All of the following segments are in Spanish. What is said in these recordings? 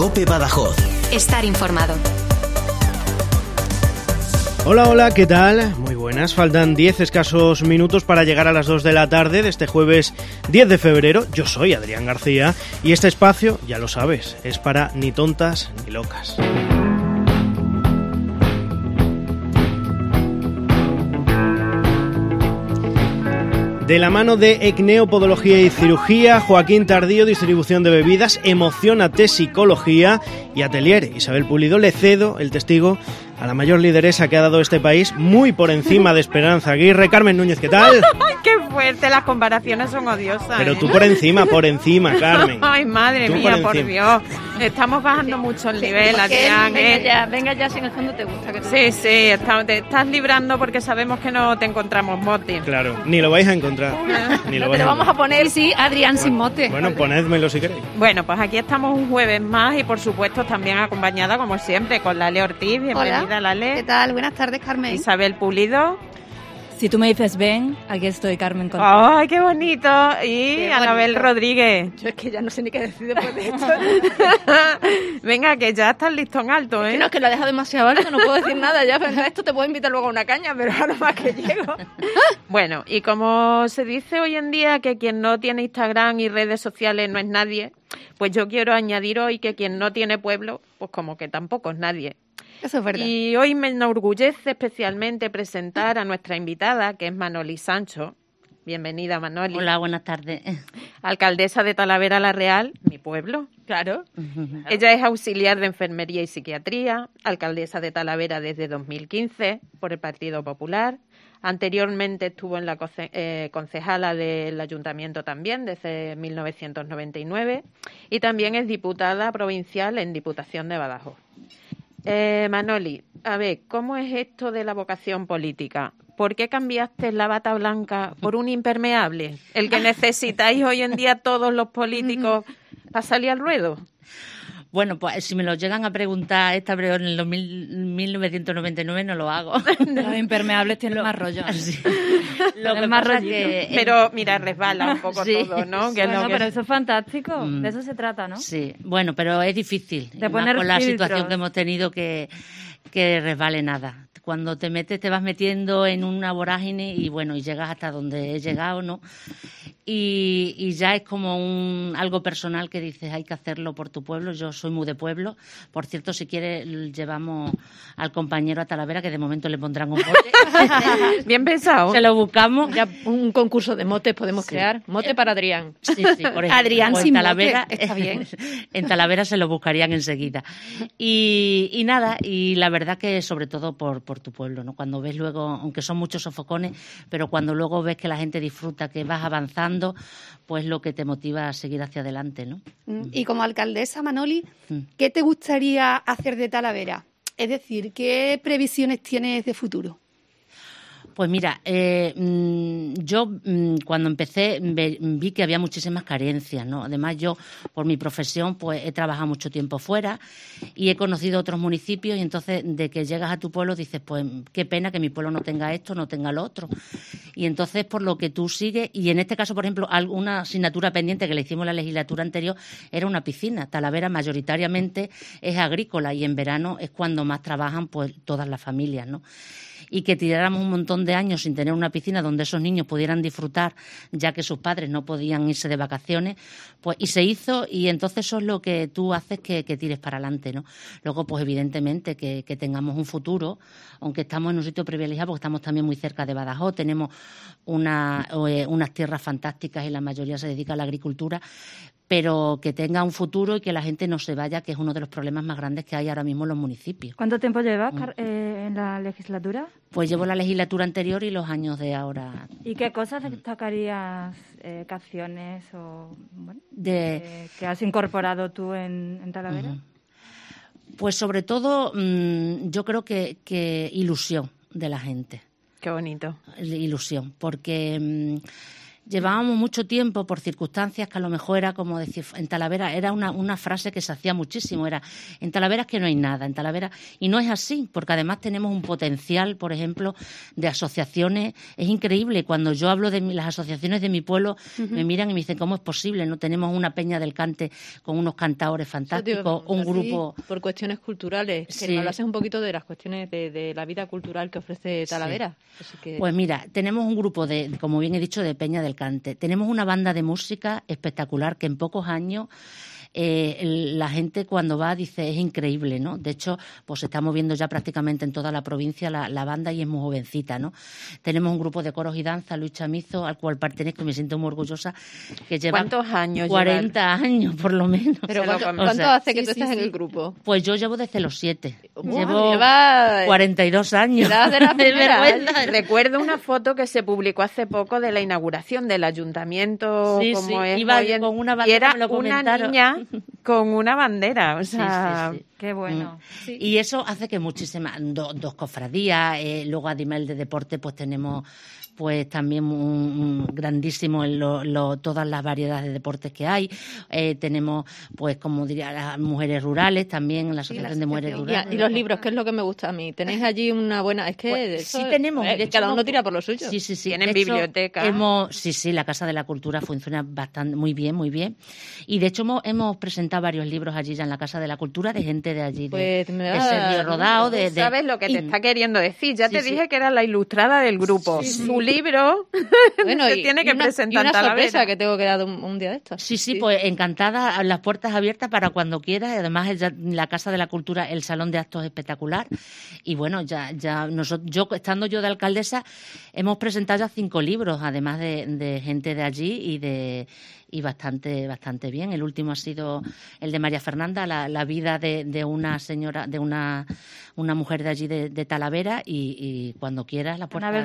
COPE Badajoz. Estar informado. Hola, ¿qué tal? Muy buenas, faltan 10 escasos minutos para llegar a las 2 de la tarde de este jueves 10 de febrero. Yo soy Adrián García y este espacio, ya lo sabes, es para ni tontas ni locas. De la mano de ECNEO Podología y Cirugía, Joaquín Tardío, distribución de bebidas, Emocionate Psicología y Atelier Isabel Pulido, le cedo el testigo a la mayor lideresa que ha dado este país, muy por encima de Esperanza Aguirre. Carmen Núñez, ¿qué tal? ¡Ay, qué fuerte! Las comparaciones son odiosas. Pero tú por encima, Carmen. Ay, madre mía, por Dios. Estamos bajando mucho el nivel, Adrián. Venga ya, si en el fondo te gusta. Que Sí, te estás librando porque sabemos que no te encontramos mote. Claro, ni lo vais a encontrar. Ni lo te lo vamos a poner, sí, Adrián, sin mote. Bueno, ponedmelo si queréis. Bueno, pues aquí estamos un jueves más y por supuesto también acompañada, como siempre, con Lale Ortiz. Bienvenida. Hola. Lale. ¿Qué tal? Buenas tardes, Carmen. Isabel Pulido. Si tú me dices ven, aquí estoy, Carmen. ¡Ay, qué bonito! Y Anabel Rodríguez. Yo es que ya no sé ni qué decir después de esto. Venga, que ya estás listo en alto, ¿eh? No, es que lo he dejado demasiado alto, no puedo decir nada ya. Venga, esto te puedo invitar luego a una caña, pero ahora más que llego. Bueno, y como se dice hoy en día que quien no tiene Instagram y redes sociales no es nadie, pues yo quiero añadir hoy que quien no tiene pueblo, pues como que tampoco es nadie. Eso es verdad. Y hoy me enorgullece especialmente presentar a nuestra invitada, que es Manoli Sancho. Bienvenida, Manoli. Hola, buenas tardes. Alcaldesa de Talavera la Real, mi pueblo. Claro. Ella es auxiliar de Enfermería y Psiquiatría, alcaldesa de Talavera desde 2015 por el Partido Popular. Anteriormente estuvo en la concejala del Ayuntamiento también, desde 1999. Y también es diputada provincial en Diputación de Badajoz. Manoli, a ver, ¿cómo es esto de la vocación política? ¿Por qué cambiaste la bata blanca por un impermeable? El que necesitáis hoy en día todos los políticos para salir al ruedo. Bueno, pues si me lo llegan a preguntar esta breve en el 1999 no lo hago. Los impermeables tienen más rollo. Sí. Lo que más pasa que pero mira, resbala un poco sí. todo, ¿no? Pero eso es fantástico. De eso se trata, ¿no? Sí, bueno, pero es difícil. De poner con la filtros. situación que hemos tenido que resbale nada. Cuando te metes, te vas metiendo en una vorágine y bueno, y llegas hasta donde he llegado, ¿no? Y ya es como algo personal que dices, hay que hacerlo por tu pueblo. Yo soy muy de pueblo. Por cierto, si quieres, llevamos al compañero a Talavera, que de momento le pondrán un mote. Bien pensado. Se lo buscamos. Ya un concurso de motes podemos crear. Mote para Adrián. Sí, por ejemplo. Adrián O en sin Talavera, mote, está bien. En Talavera se lo buscarían enseguida. Y nada, y la verdad que sobre todo por tu pueblo, ¿no? Cuando ves luego, aunque son muchos sofocones, pero cuando luego ves que la gente disfruta, que vas avanzando, pues lo que te motiva a seguir hacia adelante, ¿no? Y como alcaldesa, Manoli, ¿qué te gustaría hacer de Talavera? Es decir, ¿qué previsiones tienes de futuro? Pues mira, yo cuando empecé vi que había muchísimas carencias, ¿no? Además yo, por mi profesión, pues he trabajado mucho tiempo fuera y he conocido otros municipios y entonces de que llegas a tu pueblo dices, pues qué pena que mi pueblo no tenga esto, no tenga lo otro. Y entonces por lo que tú sigues, y en este caso, por ejemplo, alguna asignatura pendiente que le hicimos en la legislatura anterior era una piscina. Talavera mayoritariamente es agrícola y en verano es cuando más trabajan pues todas las familias, ¿no? Y que tiráramos un montón de años sin tener una piscina donde esos niños pudieran disfrutar, ya que sus padres no podían irse de vacaciones, pues y se hizo, y entonces eso es lo que tú haces que tires para adelante, ¿no? Luego, pues evidentemente que tengamos un futuro, aunque estamos en un sitio privilegiado, porque estamos también muy cerca de Badajoz, tenemos unas tierras fantásticas y la mayoría se dedica a la agricultura, pero que tenga un futuro y que la gente no se vaya, que es uno de los problemas más grandes que hay ahora mismo en los municipios. ¿Cuánto tiempo llevas en la legislatura? Pues llevo la legislatura anterior y los años de ahora. ¿Y qué cosas destacarías, qué acciones o que has incorporado tú en Talavera? Pues sobre todo yo creo que ilusión de la gente. Qué bonito. Ilusión, porque Llevábamos mucho tiempo por circunstancias que a lo mejor era como decir, en Talavera era una frase que se hacía muchísimo, era en Talavera es que no hay nada, en Talavera, y no es así, porque además tenemos un potencial, por ejemplo, de asociaciones, es increíble. Cuando yo hablo de las asociaciones de mi pueblo, me miran y me dicen, ¿cómo es posible? No tenemos una peña del cante con unos cantadores fantásticos, un grupo... Por cuestiones culturales, que me hablases un poquito de las cuestiones de la vida cultural que ofrece Talavera. Así que... Pues mira, tenemos un grupo de, como bien he dicho, de peña del cante. Tenemos una banda de música espectacular que en pocos años la gente cuando va dice es increíble, ¿no? De hecho, pues se está moviendo ya prácticamente en toda la provincia la banda y es muy jovencita, ¿no? Tenemos un grupo de coros y danza, Luis Chamizo, al cual pertenezco y me siento muy orgullosa, que lleva ¿cuántos años? 40 años por lo menos. Pero ¿cuánto hace que tú estás en el grupo? Pues yo llevo desde los 7. Wow, llevo 42 años. De vergüenza. Recuerdo una foto que se publicó hace poco de la inauguración del ayuntamiento, como es iba hoy con una bandera, y era me lo una comentaron. niña con una bandera, o sea, sí. Qué bueno. Sí. Y eso hace que muchísimas, dos cofradías, luego a nivel de deporte pues tenemos pues también un grandísimo todas las variedades de deportes que hay. Tenemos, pues como diría, las mujeres rurales también, la asociación de mujeres rurales. Y los libros, que es lo que me gusta a mí. Tenéis allí una buena... Es que pues, sí tenemos. De hecho, cada uno tira por lo suyo. Sí. Tienen biblioteca. Sí, la Casa de la Cultura funciona bastante muy bien. Y de hecho hemos presentado varios libros allí ya en la Casa de la Cultura de gente de allí, pues de Sergio Rodao. ¿Sabes lo que te está queriendo decir? Ya te dije que era la ilustrada del grupo. Su libro bueno, se tiene que presentar. Y una sorpresa que tengo que dar un día de estos. Sí, pues encantada, las puertas abiertas para cuando quieras. Y además la Casa de la Cultura, el salón de actos espectacular. Y bueno, ya estando yo de alcaldesa, hemos presentado ya 5 libros, además de gente de allí y bastante bien. El último ha sido el de María Fernanda, la vida de una señora, de una mujer de allí de Talavera, y cuando quieras la puerta.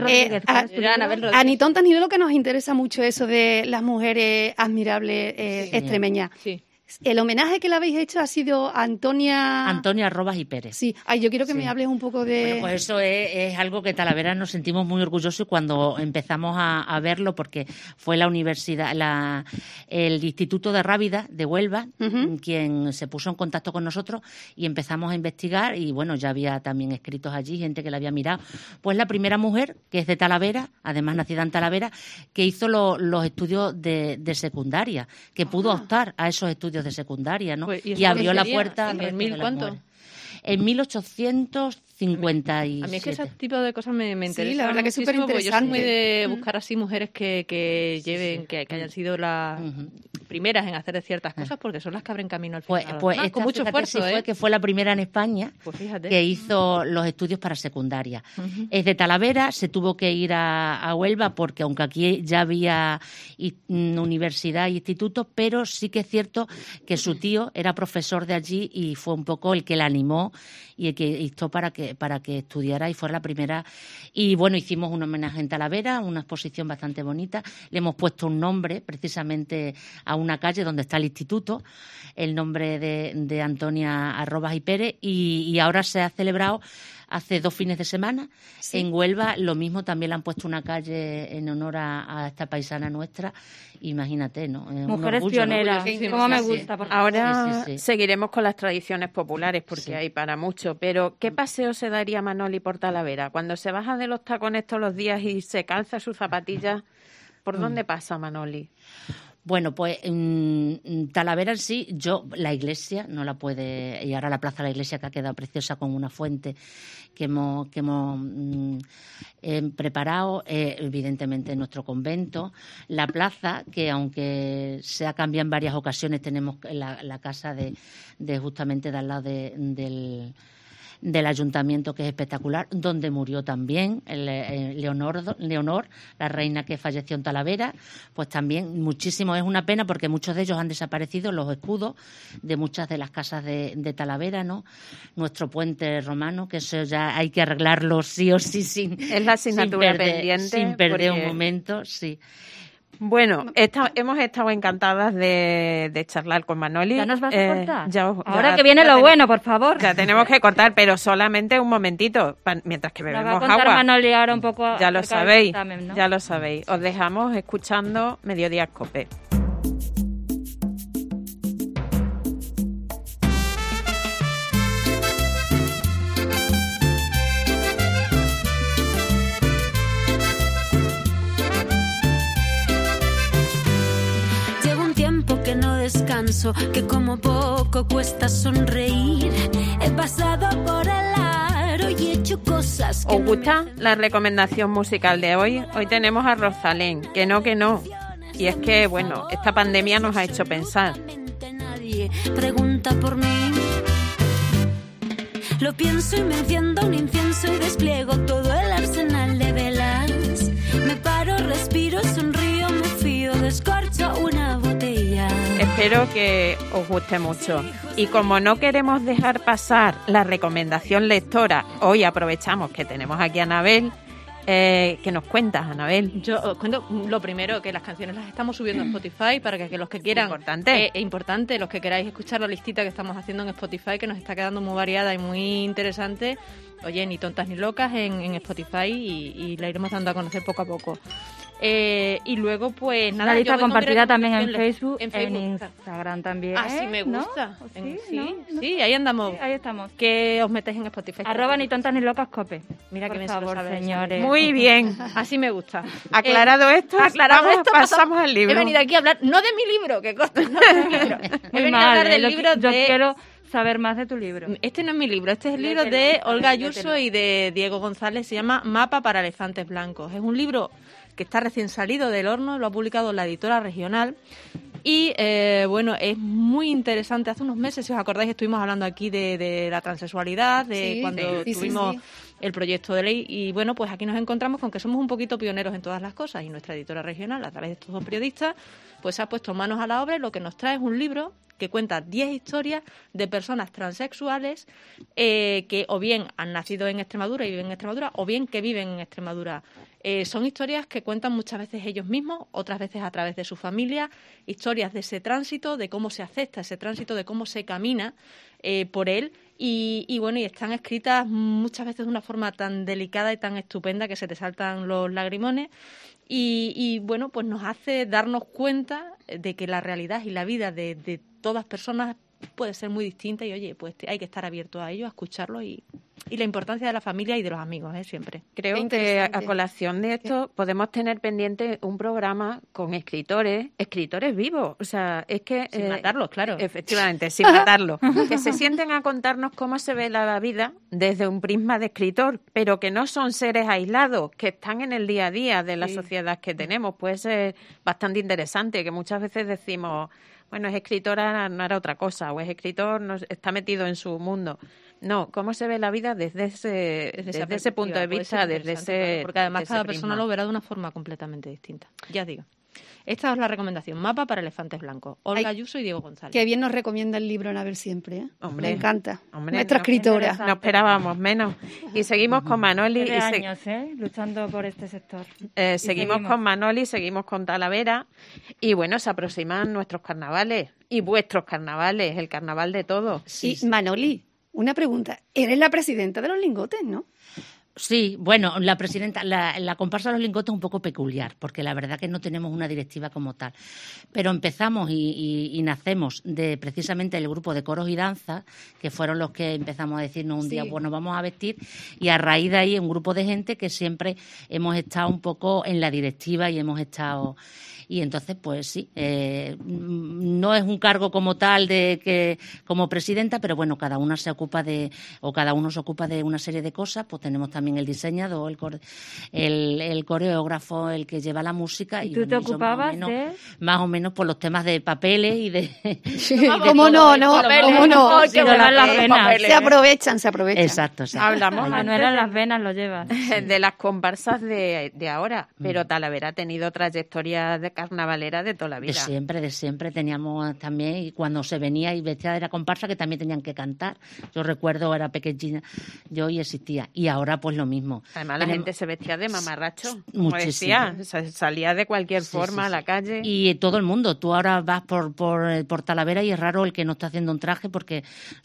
Anitón Tanilo, lo que nos interesa mucho eso de las mujeres admirables extremeñas. Sí. El homenaje que le habéis hecho ha sido a Antonia Robas y Pérez. Sí, yo quiero que me hables un poco de... Bueno, pues eso es algo que Talavera nos sentimos muy orgullosos cuando empezamos a verlo, porque fue la universidad, el Instituto de Rábida de Huelva, quien se puso en contacto con nosotros y empezamos a investigar, y bueno, ya había también escritos allí, gente que la había mirado. Pues la primera mujer, que es de Talavera, además nacida en Talavera, que hizo los estudios de secundaria, que pudo optar a esos estudios de secundaria, ¿no? Pues, y abrió la puerta. ¿En 1000 cuánto? En 1857. A mí es que ese tipo de cosas me interesa. Sí, la verdad que es súper interesante. Yo soy muy interesante. de buscar así mujeres que lleven, que hayan sido las primeras en hacer ciertas cosas, porque son las que abren camino al final. Pues con esta, mucho esfuerzo, fue la primera en España pues fíjate, que hizo los estudios para secundaria. Es de Talavera, se tuvo que ir a Huelva porque aunque aquí ya había universidad e instituto, pero sí que es cierto que su tío era profesor de allí y fue un poco el que la animó y el que instó para que estudiara y fuera la primera. Y bueno, hicimos un homenaje en Talavera, una exposición bastante bonita. Le hemos puesto un nombre precisamente a una calle donde está el instituto, el nombre de Antonia Arrobas y Pérez, y ahora se ha celebrado hace 2 fines de semana en Huelva. Lo mismo, también le han puesto una calle en honor a esta paisana nuestra. Imagínate, ¿no? Mujeres pioneras, como me gusta. Ahora seguiremos con las tradiciones populares porque hay para mucho, pero ¿qué paseo se daría Manoli por Talavera? Cuando se baja de los tacones todos los días y se calza sus zapatillas, ¿por dónde pasa Manoli? Bueno, pues Talavera en sí, la iglesia no la puede, y ahora la plaza de la iglesia que ha quedado preciosa con una fuente que hemos preparado, evidentemente nuestro convento, la plaza, que aunque se ha cambiado en varias ocasiones, tenemos la casa de justamente de al lado del ayuntamiento, que es espectacular, donde murió también Leonor, la reina que falleció en Talavera. Pues también muchísimo, es una pena porque muchos de ellos han desaparecido, los escudos de muchas de las casas de Talavera, ¿no? Nuestro puente romano, que eso ya hay que arreglarlo sí o sí, es la asignatura pendiente, sin perder un momento, sí. Bueno, hemos estado encantadas de charlar con Manoli. ¿Ya nos vas a cortar? Ahora que viene lo bueno, por favor. Ya tenemos que cortar, pero solamente un momentito, mientras que bebemos agua. Nos va a contar Manoli ahora un poco. Ya lo sabéis, examen, ¿no? ya lo sabéis. Os dejamos escuchando Mediodía Cope. Descanso, que como poco cuesta sonreír. He pasado por el aro y he hecho cosas que ¿Os gusta la recomendación musical de hoy? Hoy tenemos a Rosalén, que no. Y es que, bueno, esta pandemia nos ha hecho pensar. Nadie pregunta por mí. Lo pienso y me enciendo un incienso y despliego todo el arsenal de velas. Me paro, respiro, sonrío, me fío, descorcho una botella. Espero que os guste mucho. Y como no queremos dejar pasar la recomendación lectora, hoy aprovechamos que tenemos aquí a Anabel. ¿Qué nos cuentas, Anabel? Yo os cuento lo primero, que las canciones las estamos subiendo a Spotify para que los que quieran... Importante. Los que queráis escuchar la listita que estamos haciendo en Spotify, que nos está quedando muy variada y muy interesante. Oye, ni tontas ni locas en Spotify y la iremos dando a conocer poco a poco. Y luego, pues nada... La lista compartida también en Facebook, en Instagram también. Ah, sí, me gusta. ¿No? Sí, ahí andamos. Sí, ahí estamos. Que os metéis en Spotify. ¡@ ni tontas ni locas cope! Mira por que me favor, sabe, señores. Muy bien. Así me gusta. Aclarado esto, pasamos al libro. He venido aquí a hablar, no de mi libro, que consta, no de mi libro. He venido a hablar del libro Yo quiero saber más de tu libro. Este no es mi libro, este es el libro de Olga Ayuso y de Diego González, se llama Mapa para elefantes blancos. Es un libro que está recién salido del horno, lo ha publicado la editora Regional y bueno, es muy interesante. Hace unos meses, si os acordáis, estuvimos hablando aquí de la transexualidad, cuando tuvimos el proyecto de ley y bueno, pues aquí nos encontramos con que somos un poquito pioneros en todas las cosas y nuestra editora Regional, a través de estos dos periodistas, pues se ha puesto manos a la obra y lo que nos trae es un libro que cuenta 10 historias de personas transexuales que o bien han nacido en Extremadura y viven en Extremadura o bien que viven en Extremadura. Son historias que cuentan muchas veces ellos mismos, otras veces a través de su familia, historias de ese tránsito, de cómo se acepta ese tránsito, de cómo se camina por él y bueno, y están escritas muchas veces de una forma tan delicada y tan estupenda que se te saltan los lagrimones y bueno, pues nos hace darnos cuenta de que la realidad y la vida de todas personas puede ser muy distinta y oye, pues hay que estar abierto a ello, a escucharlo y la importancia de la familia y de los amigos, siempre. Creo que a colación de esto podemos tener pendiente un programa con escritores vivos. O sea, es que... Sin matarlos, claro. Efectivamente, sin matarlos. Que se sienten a contarnos cómo se ve la vida desde un prisma de escritor, pero que no son seres aislados, que están en el día a día de la sociedad que tenemos. Puede ser bastante interesante, que muchas veces decimos... Bueno, es escritora, no era otra cosa, o es escritor, no, está metido en su mundo. No, cómo se ve la vida desde ese punto de vista, desde ese... Porque además cada persona prisma. lo verá de una forma completamente distinta. Ya os digo. Esta es la recomendación, Mapa para elefantes blancos. Olga Ayuso y Diego González. Qué bien nos recomienda el libro Anabel siempre, ¿eh? Hombre, me encanta. Hombre, nuestra escritora. No esperábamos menos. Y seguimos con Manoli. Años, luchando por este sector. Seguimos con Manoli, seguimos con Talavera. Y bueno, se aproximan nuestros carnavales. Y vuestros carnavales, el carnaval de todos. Sí. Y Manoli, una pregunta. Eres la presidenta de los lingotes, ¿no? Sí, bueno, la presidenta, la comparsa de los lingotes es un poco peculiar, porque la verdad que no tenemos una directiva como tal. Pero empezamos y nacemos de precisamente el grupo de coros y danzas, que fueron los que empezamos a decirnos un día, pues nos vamos a vestir, y a raíz de ahí un grupo de gente que siempre hemos estado un poco en la directiva y hemos estado... Y entonces, pues sí, no es un cargo como tal de que como presidenta, pero bueno, cada uno se ocupa de una serie de cosas. Pues tenemos también el diseñador, el coreógrafo, el que lleva la música. ¿Y tú te ocupabas más o menos por los temas de papeles y de... ¿Cómo no? ¿Cómo no? Se aprovechan. Exacto. Hablamos Manuela en las venas lo llevas. De las comparsas de ahora, pero Talavera ha tenido trayectoria de carnavalera de toda la vida. De siempre teníamos también, y cuando se venía y vestía de la comparsa, que también tenían que cantar. Yo recuerdo, era pequeñina yo y existía. Y ahora pues pues lo mismo. Además, la gente se vestía de mamarracho, como muchísimo. decía, salía de cualquier forma a la calle. Y todo el mundo, tú ahora vas por Talavera y es raro el que no está haciendo un traje porque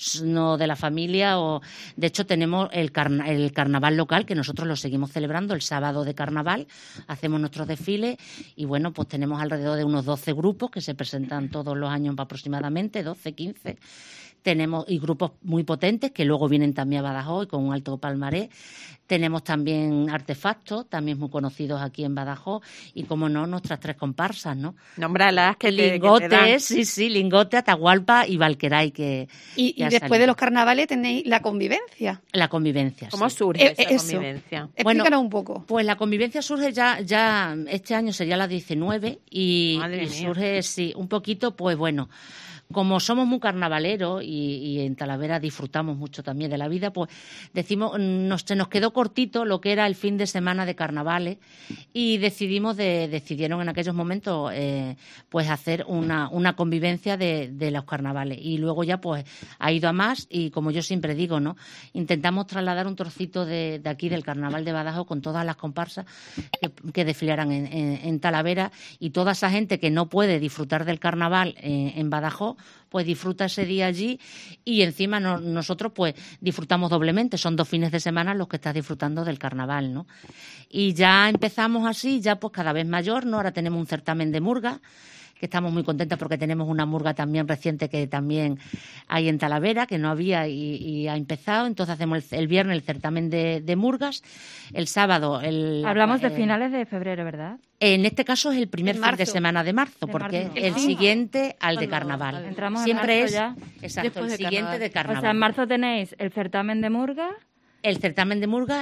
no de la familia. O de hecho, tenemos el carnaval local, que nosotros lo seguimos celebrando el sábado de carnaval, hacemos nuestros desfiles y bueno, pues tenemos alrededor de unos 12 grupos que se presentan todos los años aproximadamente, 12, 15. Tenemos y grupos muy potentes que luego vienen también a Badajoz y con un alto palmarés. Tenemos también artefactos, también muy conocidos aquí en Badajoz, y como no, nuestras 3 comparsas, ¿no? Nómbralas, que Lingotes, te dan. sí, Lingote, Atahualpa y Valqueray, que Y después de los carnavales tenéis la convivencia. La convivencia, ¿Cómo sí. surge esa Eso. convivencia? Explícanos un poco. Pues la convivencia surge ya este año sería la 19 y Madre mía. surge, sí, un poquito, pues bueno, como somos muy carnavaleros y en Talavera disfrutamos mucho también de la vida, pues decimos, se nos quedó cortito lo que era el fin de semana de carnavales y decidieron en aquellos momentos pues hacer una convivencia de los carnavales y luego ya pues ha ido a más y como yo siempre digo, ¿no? Intentamos trasladar un trocito de aquí del carnaval de Badajoz con todas las comparsas que desfilaran en Talavera y toda esa gente que no puede disfrutar del carnaval en Badajoz pues disfruta ese día allí y encima nosotros pues disfrutamos doblemente, son 2 fines de semana los que estás disfrutando del carnaval, ¿no? Y ya empezamos así, ya pues cada vez mayor, ¿no? Ahora tenemos un certamen de murga, que estamos muy contentas porque tenemos una murga también reciente que también hay en Talavera, que no había y ha empezado. Entonces hacemos el viernes el certamen de murgas, el sábado... Hablamos de finales de febrero, ¿verdad? En este caso es el primer fin de semana de marzo, De porque marzo. el siguiente al de carnaval. Entramos en Siempre marzo es ya. exacto, el Después de siguiente carnaval. de carnaval. O sea, en marzo tenéis el certamen de murga. El certamen de murga,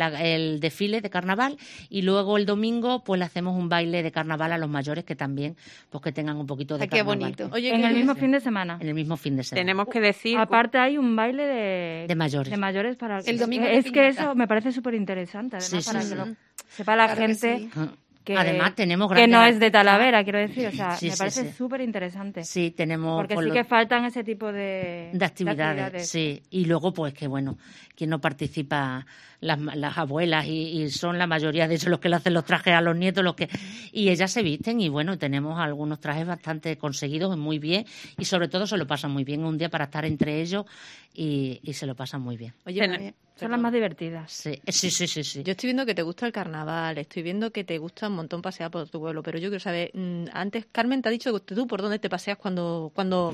el desfile de carnaval y luego el domingo pues le hacemos un baile de carnaval a los mayores que también pues que tengan un poquito de Qué carnaval. bonito. Oye, En ¿qué el mismo dices? fin de semana. En el mismo fin de semana. Tenemos que decir... Aparte hay un baile de mayores. De mayores para El domingo es de que piñata. eso me parece súper interesante, además Sí, para sí, que sí. lo sepa la Claro que gente sí. que Además tenemos que grandes no es de artistas. Talavera, quiero decir, o sea, Sí, me sí, parece sí. súper interesante. Sí, tenemos Porque por sí lo- que faltan ese tipo de actividades, sí. Y luego, pues que bueno, quien no participa, las abuelas, y son la mayoría de ellos los que le hacen los trajes a los nietos, y ellas se visten, y bueno, tenemos algunos trajes bastante conseguidos, muy bien, y sobre todo se lo pasan muy bien, un día para estar entre ellos, y se lo pasan muy bien. Oye, Son las más divertidas. Sí. yo estoy viendo que te gusta el carnaval, estoy viendo que te gusta un montón pasear por tu pueblo, pero yo quiero saber, antes Carmen te ha dicho que tú por dónde te paseas cuando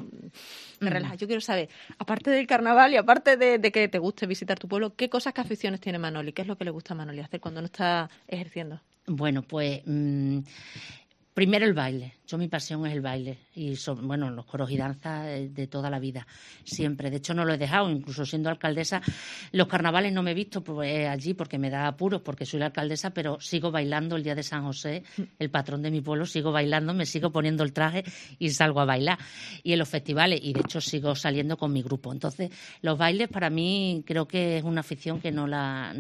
te relajas. Yo quiero saber, aparte del carnaval y aparte de que te guste visitar tu pueblo, ¿qué cosas, qué aficiones tiene Manoli? ¿Qué es lo que le gusta a Manoli hacer cuando no está ejerciendo? Bueno, pues primero el baile. Mi pasión es el baile y los coros y danzas de toda la vida, siempre. De hecho, no lo he dejado, incluso siendo alcaldesa. Los carnavales no me he visto allí porque me da apuros, porque soy la alcaldesa, pero sigo bailando el día de San José, el patrón de mi pueblo, sigo bailando, me sigo poniendo el traje y salgo a bailar. Y en los festivales, y de hecho sigo saliendo con mi grupo. Entonces, los bailes para mí creo que es una afición que no la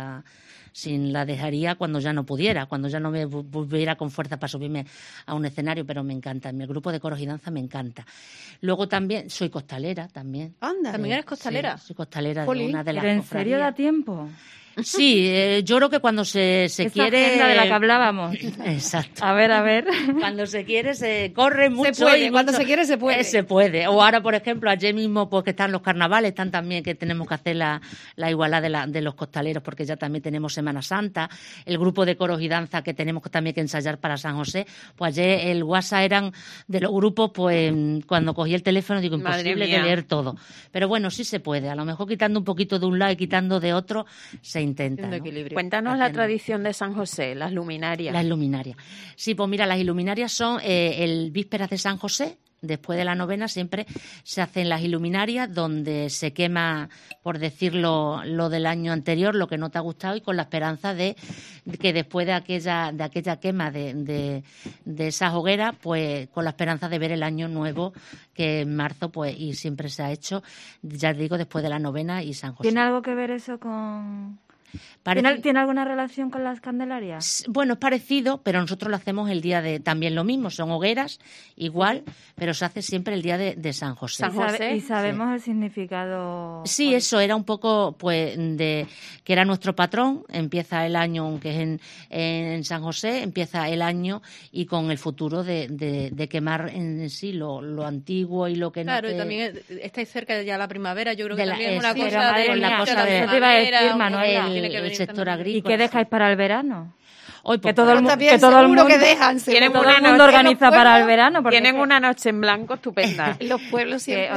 dejaría cuando ya no pudiera, cuando ya no me volviera con fuerza para subirme a un escenario, pero me encanta. En mi grupo de coros y danza me encanta. Luego también soy costalera también. Anda. ¿También eres costalera? Sí, soy costalera Jolín. de una de las ¿Pero en serio da cofradías. tiempo? Sí, yo creo que cuando se Esa quiere... agenda de la que hablábamos. Exacto. A ver. Cuando se quiere se corre mucho. Se puede, y cuando mucho. se quiere se puede. Se puede. O ahora, por ejemplo, ayer mismo pues que están los carnavales, están también que tenemos que hacer la igualdad de los costaleros porque ya también tenemos Semana Santa, el grupo de coros y danza que tenemos también que ensayar para San José. Pues ayer el WhatsApp eran de los grupos, pues cuando cogí el teléfono digo, Madre imposible de mía. leer todo. Pero bueno, sí se puede. A lo mejor quitando un poquito de un lado y quitando de otro, se intenta, Haciendo ¿no? equilibrio. Cuéntanos la Haciendo- tradición de San José, las luminarias. Las luminarias. Sí, pues mira, las iluminarias son el vísperas de San José. Después de la novena siempre se hacen las iluminarias donde se quema, por decirlo, lo del año anterior, lo que no te ha gustado y con la esperanza de que después de aquella quema de esas hogueras, pues con la esperanza de ver el año nuevo que en marzo, pues y siempre se ha hecho, ya digo, después de la novena y San José. ¿Tiene algo que ver eso con ¿Tiene alguna relación con las Candelarias? Bueno, es parecido, pero nosotros lo hacemos el día de también lo mismo, son hogueras igual, pero se hace siempre el día de San José. ¿Y sabemos el significado? Sí, eso era un poco pues de que era nuestro patrón, empieza el año, aunque es en San José, empieza el año y con el futuro de quemar en sí lo antiguo y lo que claro, no. Claro, y también estáis cerca de ya la primavera, yo creo que de también es una sí, cosa de la cosa de te iba a decir, Manuela, el sector agrícola. ¿Y qué dejáis para el verano? Hoy, que todo el mundo que dejan, tienen todo el mundo organiza para el verano. Tienen una noche en blanco estupenda. Los pueblos siempre.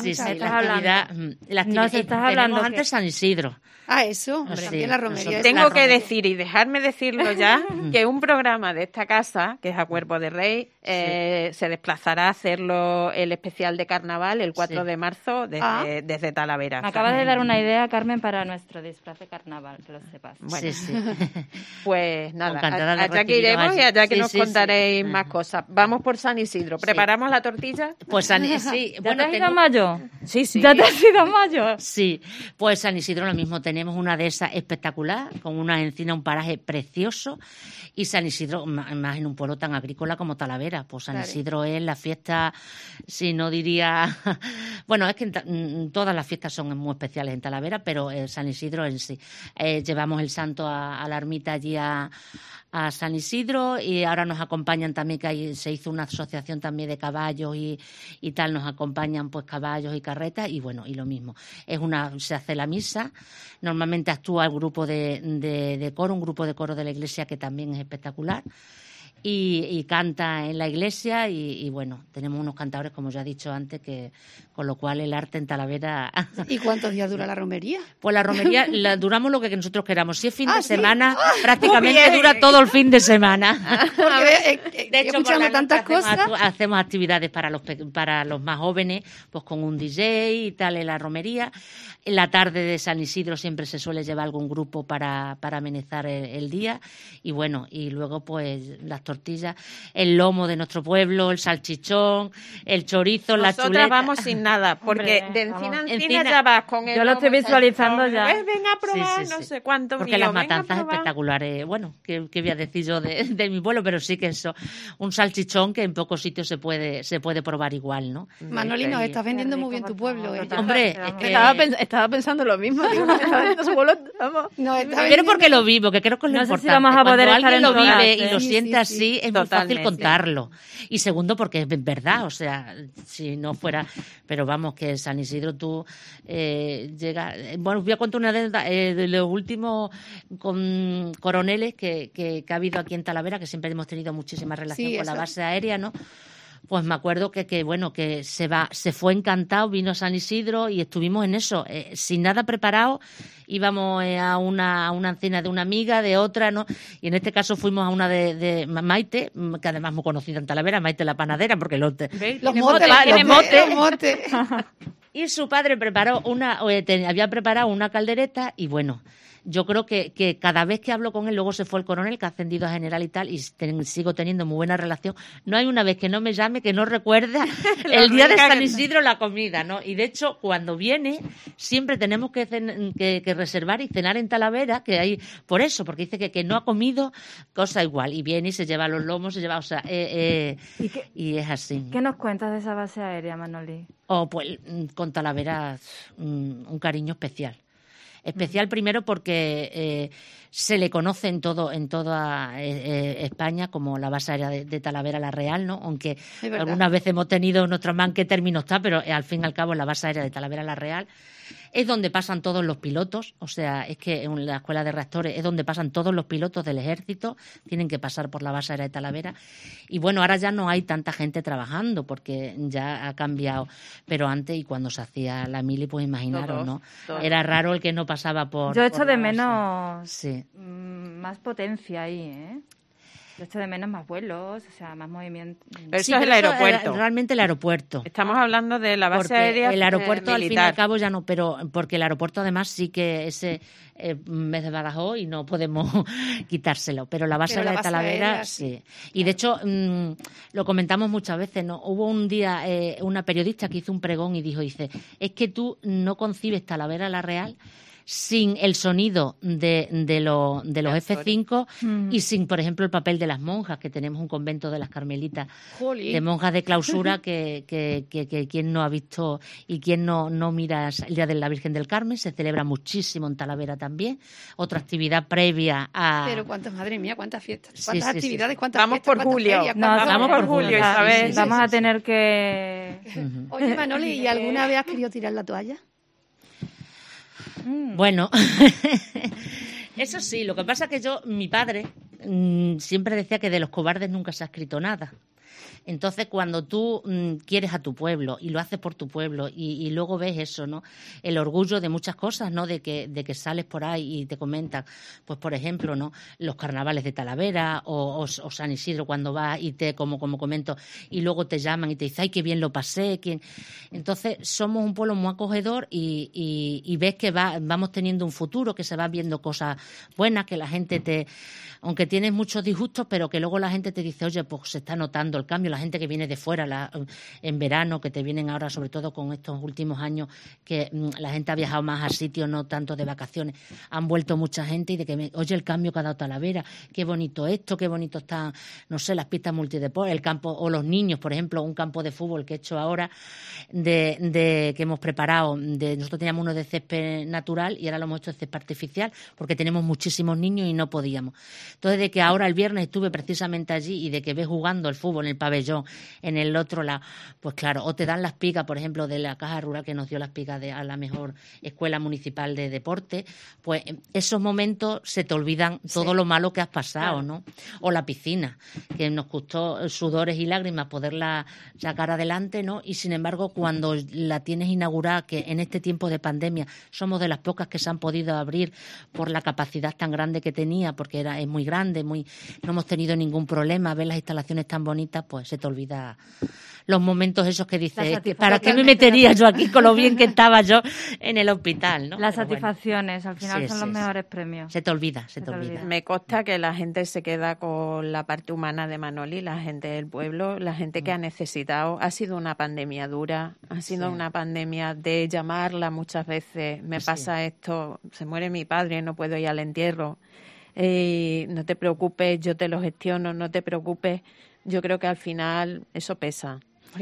Nos estás hablando antes San Isidro. Ah, eso, también la romería. Tengo que decir, y dejarme decirlo ya, que un programa de esta casa, que es A Cuerpo de Rey, se desplazará a hacerlo el especial de carnaval el 4 de marzo desde Talavera. Me acabas de dar una idea, Carmen, para nuestro disfraz de carnaval, que lo sepas. Bueno, pues nada, allá que iremos y allá que nos contaréis más cosas. Vamos por San Isidro. ¿Preparamos la tortilla? Pues sí. ¿Ya te has ido a Mayo? Sí. ¿Ya te has ido a Mayo? Sí, pues San Isidro lo mismo. Tenemos una dehesa espectacular, con una encina, un paraje precioso, y San Isidro, más en un pueblo tan agrícola como Talavera, pues San Isidro es la fiesta, si no diría... Bueno, es que todas las fiestas son muy especiales en Talavera, pero San Isidro en sí. Llevamos el santo a la ermita allí a San Isidro, y ahora nos acompañan también, que se hizo una asociación también de caballos y tal, nos acompañan pues caballos y carretas, y bueno, y lo mismo. Se hace la misa, normalmente actúa el grupo de coro, un grupo de coro de la iglesia que también es espectacular. Y canta en la iglesia y bueno, tenemos unos cantadores, como ya he dicho antes, que con lo cual el arte en Talavera... ¿Y cuántos días dura la romería? Pues la romería duramos lo que nosotros queramos. Si es fin de semana, prácticamente dura todo el fin de semana. Porque, de hecho, escuchando tantas cosas... Hacemos actividades para los más jóvenes, pues con un DJ y tal en la romería. En la tarde de San Isidro siempre se suele llevar algún grupo para amenizar el día. Y bueno, y luego pues las tortillas, el lomo de nuestro pueblo, el salchichón, el chorizo, la chuleta. Nosotras vamos sin nada, porque de encina a encina ya vas con el Yo lo estoy visualizando ya. Venga a probar, no sé cuánto. Porque las matanzas espectaculares, bueno, ¿qué voy a decir yo de mi pueblo? Pero sí que eso, un salchichón que en pocos sitios se puede probar igual, ¿no? Manoli, nos estás vendiendo muy bien tu pueblo. Hombre, es que... Estaba pensando lo mismo. Digo, me está vendiendo su pueblo, vamos. Pero porque lo vivo, que creo que es lo importante. Sé si vamos a poder cuando alguien lo vive y lo sí, siente así, es muy fácil contarlo. Y segundo, porque es verdad, o sea, si no fuera... Pero vamos, que San Isidro tú llega... Bueno, voy a contar una de los últimos coroneles que ha habido aquí en Talavera, que siempre hemos tenido muchísima relación con la base aérea, ¿no? Pues me acuerdo que se fue encantado, vino a San Isidro y estuvimos en eso, sin nada preparado. Íbamos a una cena de una amiga, de otra, ¿no? Y en este caso fuimos a una de Maite, que además muy conocida en Talavera, Maite la panadera, porque los motes. Y su padre había preparado una caldereta y bueno... Yo creo que cada vez que hablo con él, luego se fue el coronel, que ha ascendido a general y tal, y sigo teniendo muy buena relación. No hay una vez que no me llame, que no recuerda el día de San Isidro la comida, ¿no? Y de hecho, cuando viene, siempre tenemos que reservar y cenar en Talavera, que hay por eso, porque dice que no ha comido cosa igual. Y viene y se lleva los lomos, o sea, y es así. ¿Qué nos cuentas de esa base aérea, Manoli? Pues con Talavera un cariño especial. Especial primero porque se le conoce en toda España como la base aérea de Talavera la Real, ¿no? Aunque algunas veces hemos tenido nuestra man qué término está, pero al fin y al cabo la base aérea de Talavera la Real. Es donde pasan todos los pilotos, o sea, es que en la escuela de reactores es donde pasan todos los pilotos del ejército, tienen que pasar por la base aérea de Talavera. Y bueno, ahora ya no hay tanta gente trabajando porque ya ha cambiado, pero antes y cuando se hacía la mili, pues imaginaros, ¿no? Era raro el que no pasaba por... Yo echo de menos más potencia ahí, ¿eh? Yo echo de menos más vuelos, o sea, más movimiento. Pero eso es el aeropuerto. Realmente el aeropuerto. Estamos hablando de la base aérea el aeropuerto militar. Al fin y al cabo ya no, pero porque el aeropuerto además sí que ese mes de Badajoz y no podemos quitárselo. Pero la base aérea de Talavera sí. Y de hecho, lo comentamos muchas veces, ¿no? Hubo un día una periodista que hizo un pregón y dice, es que tú no concibes Talavera la Real sin el sonido de los F5 y sin, por ejemplo, el papel de las monjas, que tenemos un convento de las Carmelitas, de monjas de clausura, que quien no ha visto y quien no mira el Día de la Virgen del Carmen, se celebra muchísimo en Talavera también. Otra actividad previa a... Pero madre mía, cuántas fiestas, cuántas Sí, actividades, sí. cuántas Vamos fiestas, por julio. Vamos por julio, Isabel. Vamos a tener que... Oye, Manoli, ¿y alguna vez has querido tirar la toalla? Bueno, eso sí, lo que pasa es que mi padre siempre decía que de los cobardes nunca se ha escrito nada. Entonces, cuando tú quieres a tu pueblo y lo haces por tu pueblo y luego ves eso, ¿no? El orgullo de muchas cosas, ¿no? De que sales por ahí y te comentan, pues por ejemplo, ¿no? Los carnavales de Talavera o San Isidro cuando vas y como comento, y luego te llaman y te dicen, ay, qué bien lo pasé. Entonces, somos un pueblo muy acogedor y ves que vamos teniendo un futuro, que se van viendo cosas buenas, que la gente aunque tienes muchos disgustos, pero que luego la gente te dice, oye, pues se está notando el cambio, la gente que viene de fuera en verano, que te vienen ahora, sobre todo con estos últimos años, que la gente ha viajado más a sitios, no tanto de vacaciones, han vuelto mucha gente y de que, oye, el cambio que ha dado Talavera, qué bonito esto, qué bonito están, no sé, las pistas multideportes, el campo, o los niños, por ejemplo, un campo de fútbol que he hecho ahora, que hemos preparado, nosotros teníamos uno de césped natural y ahora lo hemos hecho de césped artificial, porque tenemos muchísimos niños y no podíamos. Entonces, de que ahora el viernes estuve precisamente allí y de que ves jugando el fútbol en el pabellón, en el otro lado, pues claro, o te dan las picas, por ejemplo, de la Caja Rural que nos dio las picas a la mejor escuela municipal de deporte, pues esos momentos se te olvidan todo lo malo que has pasado, ¿no? O la piscina, que nos costó sudores y lágrimas poderla sacar adelante, ¿no? Y sin embargo, cuando la tienes inaugurada, que en este tiempo de pandemia somos de las pocas que se han podido abrir por la capacidad tan grande que tenía, porque es muy grande, no hemos tenido ningún problema, ver las instalaciones tan bonitas, pues se te olvida los momentos esos que dices, ¿para qué me metería yo aquí con lo bien que estaba yo en el hospital, ¿no? Las Pero satisfacciones, al final son los mejores premios. Se te olvida. Me consta que la gente se queda con la parte humana de Manoli, la gente del pueblo, la gente que ha necesitado. Ha sido una pandemia dura, ha sido una pandemia de llamarla muchas veces, me pasa esto, se muere mi padre, no puedo ir al entierro. No te preocupes, yo te lo gestiono, no te preocupes. Yo creo que al final eso pesa.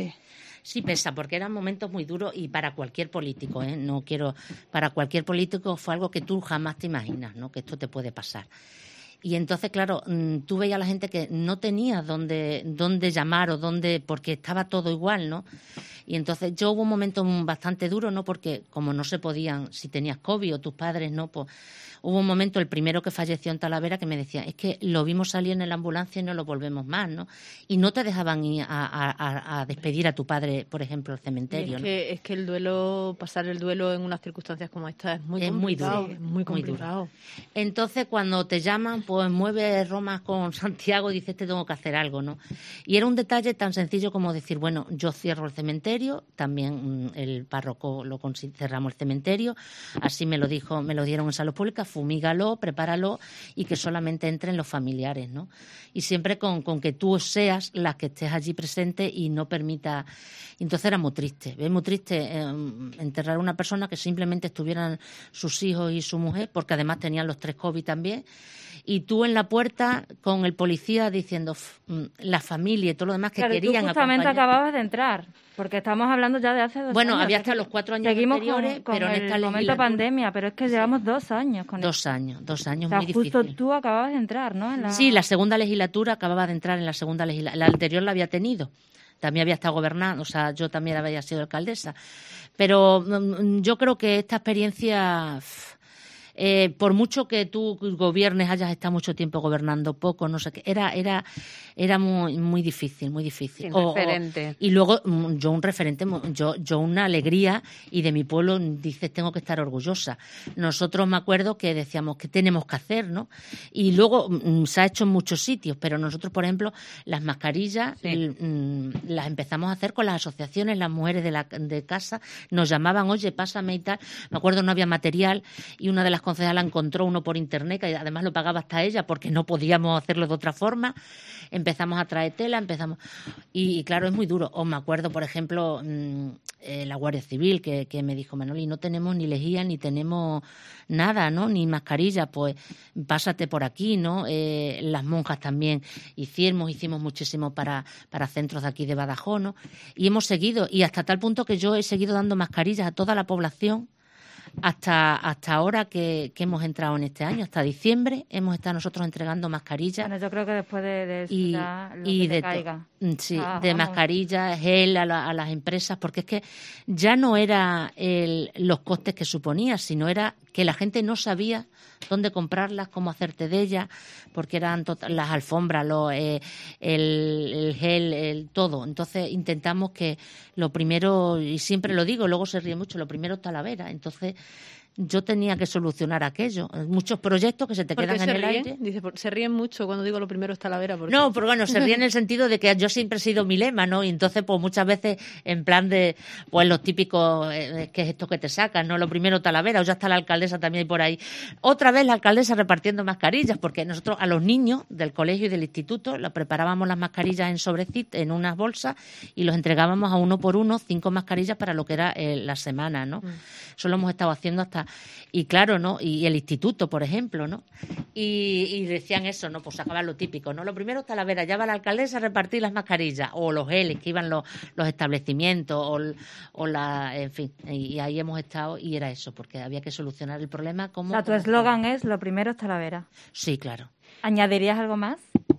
Sí pesa, porque eran momentos muy duros y para cualquier político, para cualquier político fue algo que tú jamás te imaginas, ¿no? Que esto te puede pasar. Y entonces, claro, tú veías a la gente que no tenía dónde llamar porque estaba todo igual, ¿no? Y entonces hubo un momento bastante duro, ¿no? Porque como no se podían, si tenías COVID o tus padres, ¿no? Pues hubo un momento, el primero que falleció en Talavera, que me decía, es que lo vimos salir en la ambulancia y no lo volvemos más, ¿no? Y no te dejaban ir a despedir a tu padre, por ejemplo, al cementerio, ¿no? Es que pasar el duelo en unas circunstancias como esta es muy complicado. Muy duro, es muy complicado. Muy duro. Entonces, cuando te llaman, pues mueve Roma con Santiago y dices, te tengo que hacer algo, ¿no? Y era un detalle tan sencillo como decir, bueno, yo cierro el cementerio, también el párroco cerramos el cementerio, así me lo dieron en salud pública, fumígalo, prepáralo y que solamente entren los familiares, ¿no? Y siempre con que tú seas la que estés allí presente y no permita. Entonces era muy triste, enterrar a una persona que simplemente estuvieran sus hijos y su mujer, porque además tenían los 3 COVID también. Y tú en la puerta con el policía diciendo la familia y todo lo demás que querían tú justamente acompañar. Acababas de entrar, porque estamos hablando ya de hace 2 años. Bueno, había hasta los 4 años anteriores, pero en esta momento de pandemia, pero es que llevamos 2 años con 2 años, muy difícil. Justo tú acababas de entrar, ¿no? Sí, la segunda legislatura, acababa de entrar en la segunda legislatura. La anterior la había tenido. También había estado gobernando, o sea, yo también había sido alcaldesa. Pero yo creo que esta experiencia... por mucho que tú gobiernes, hayas estado mucho tiempo gobernando poco, no sé qué, era muy difícil, muy difícil. Referente. Y luego yo un referente, yo una alegría, y de mi pueblo dices, tengo que estar orgullosa. Nosotros me acuerdo que decíamos, ¿qué tenemos que hacer, no? Y luego se ha hecho en muchos sitios, pero nosotros, por ejemplo, las mascarillas las empezamos a hacer con las asociaciones, las mujeres de casa nos llamaban, oye, pásame y tal. Me acuerdo no había material y una de las concejala encontró uno por internet, que además lo pagaba hasta ella porque no podíamos hacerlo de otra forma. Empezamos a traer tela, y claro, es muy duro. O me acuerdo, por ejemplo, la Guardia Civil que me dijo, Manoli, no tenemos ni lejía ni tenemos nada, ¿no? Ni mascarilla, pues pásate por aquí, ¿no? Las monjas también hicimos muchísimo para centros de aquí de Badajoz, ¿no? Y hemos seguido, y hasta tal punto que yo he seguido dando mascarillas a toda la población hasta ahora que hemos entrado en este año, hasta diciembre hemos estado nosotros entregando mascarillas. Bueno, yo creo que después de eso ya lo y que te de caiga. Sí, de mascarillas, gel a las empresas, porque es que ya no era los costes que suponía, sino era que la gente no sabía dónde comprarlas, cómo hacerte de ellas, porque eran las alfombras, el gel, todo. Entonces intentamos que lo primero, y siempre lo digo, luego se ríe mucho, lo primero es Talavera. Entonces yo tenía que solucionar aquello. Muchos proyectos que se te quedan en el aire. Dice, se ríen mucho cuando digo lo primero es Talavera. Porque... No, pero bueno, se ríen en el sentido de que yo siempre he sido mi lema, ¿no? Y entonces, pues muchas veces, en plan de, pues los típicos, que es esto que te sacan, ¿no? Lo primero Talavera, o ya está la alcaldesa también por ahí. Otra vez la alcaldesa repartiendo mascarillas, porque nosotros a los niños del colegio y del instituto les preparábamos las mascarillas en sobrecitos, en unas bolsas, y los entregábamos a uno por uno, 5 mascarillas para lo que era la semana, ¿no? Eso lo hemos estado haciendo hasta... Y claro, ¿no? Y el instituto, por ejemplo, ¿no? Y decían eso, ¿no? Pues sacaban lo típico, ¿no? Lo primero está Talavera, ya va la alcaldesa a repartir las mascarillas, o los geles que iban los establecimientos, en fin, y ahí hemos estado, y era eso, porque había que solucionar el problema como... O sea, tu eslogan es, lo primero es Talavera. Sí, claro. ¿Añadirías algo más?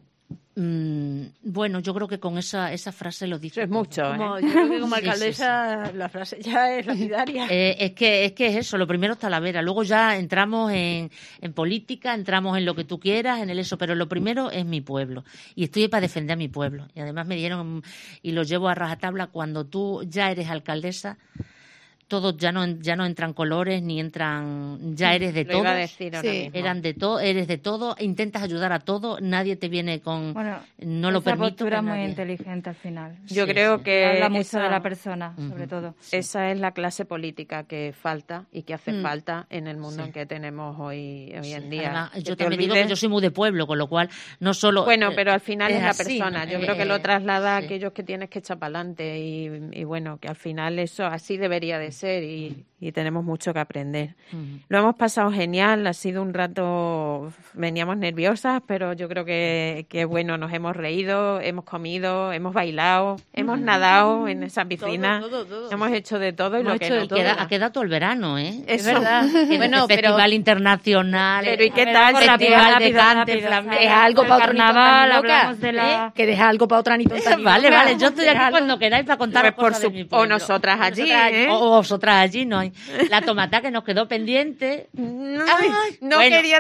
Bueno, yo creo que con esa frase lo dice. Eso es mucho, Yo creo que como alcaldesa la frase ya es lapidaria. Es que es eso, lo primero es Talavera, luego ya entramos en política, entramos en lo que tú quieras, en eso, pero lo primero es mi pueblo. Y estoy ahí para defender a mi pueblo. Y además me dieron, y lo llevo a rajatabla, cuando tú ya eres alcaldesa, todos ya no entran colores ni entran, ya eres de todo. Eran de todo, eres de todo, intentas ayudar a todo, nadie te viene con no lo permito. Esa postura muy inteligente al final. Yo creo que habla mucho de la persona, sobre todo. Esa es la clase política que falta y que hace falta en el mundo en que tenemos hoy en día. Además, yo también digo que yo soy muy de pueblo, con lo cual no solo... Bueno, pero al final es la así, persona. Yo creo que lo traslada a aquellos que tienes que echar para adelante y bueno, que al final eso así debería de ser y tenemos mucho que aprender. Lo hemos pasado genial, ha sido un rato, veníamos nerviosas, pero yo creo que bueno, nos hemos reído, hemos comido, hemos bailado, hemos nadado en esa piscina, todo. Hemos hecho de todo y lo que no. Ha quedado todo el verano, ¿eh? Es verdad. Bueno, Festival internacional. Pero ¿y qué tal? Festival de cante, flamenco. Deja algo para otro carnaval, hablamos de la... Que deja algo para otra Anita. Vale, yo estoy aquí cuando queráis para contar cosas de mi pueblo. O nosotras allí, o vosotras allí, no hay. La tomata que nos quedó pendiente. No quería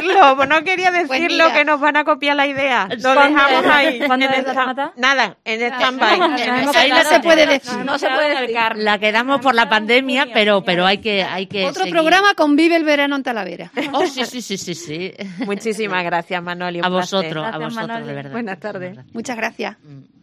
decirlo, que nos van a copiar la idea. Lo dejamos ahí. ¿Cuándo es la tomata? Nada, en stand-by. Ahí no se puede decir. No se puede decir. La quedamos por la pandemia, pero hay que Otro seguir. programa con Vive el Verano en Talavera. Oh, sí. Muchísimas gracias, Manoli. A vosotros, Gracias, de Manoli. verdad. Buenas tardes. Muchas gracias.